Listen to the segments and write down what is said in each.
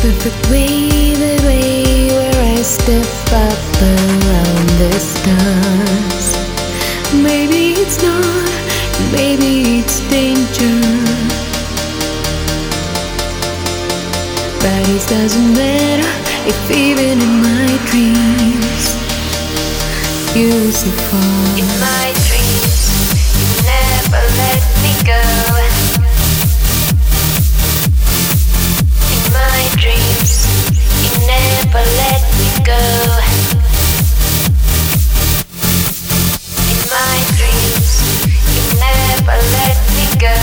perfect way, the way where I step up around the stars. Maybe it's not, maybe it's danger, but it doesn't matter if even in my dreams you so far. In my dreams, you never let me go. In my dreams, you never let me go. In my dreams, you never let me go.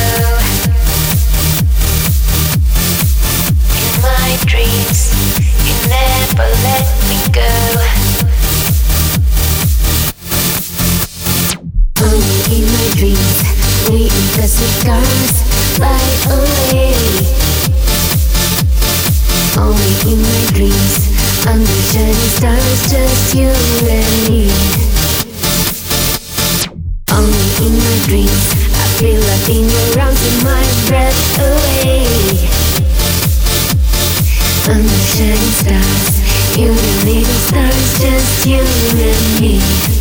In my dreams, you never let me go. Only in my dreams, we impress with cars fly away. Only in my dreams, under shining stars, just you and me. Only in my dreams, I feel like in your arms and my breath away. Under shining stars, you and me, the stars, just you and me.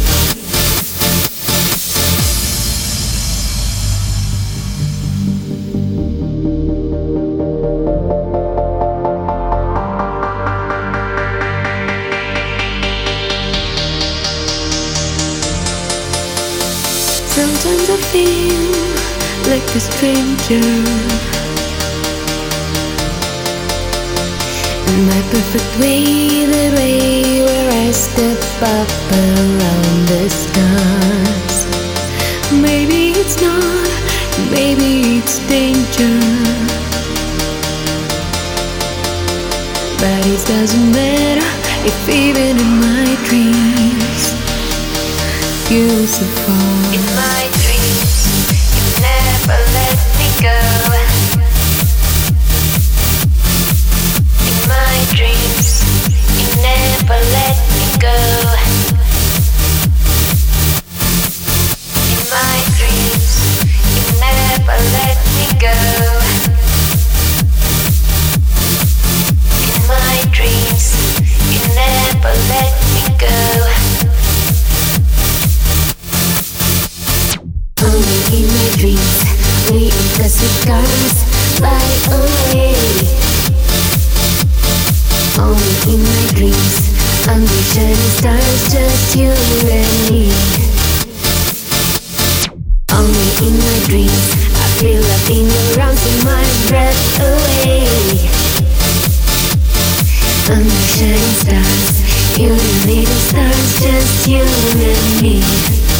Sometimes I feel like a stranger in my perfect way, the way where I step up around the stars. Maybe it's not, maybe it's danger, but it doesn't matter if even in my dreams you so far. In my dreams, you never let me go. In my dreams, you never let me go. In my dreams, you never let me go. In my dreams, you never let me go. In my dreams, we impress with cars fly away. Only in my dreams, under shining stars, just you and me. Only in my dreams, I feel like in your arms and my breath away. Under shining stars, you and me, the stars, just you and me.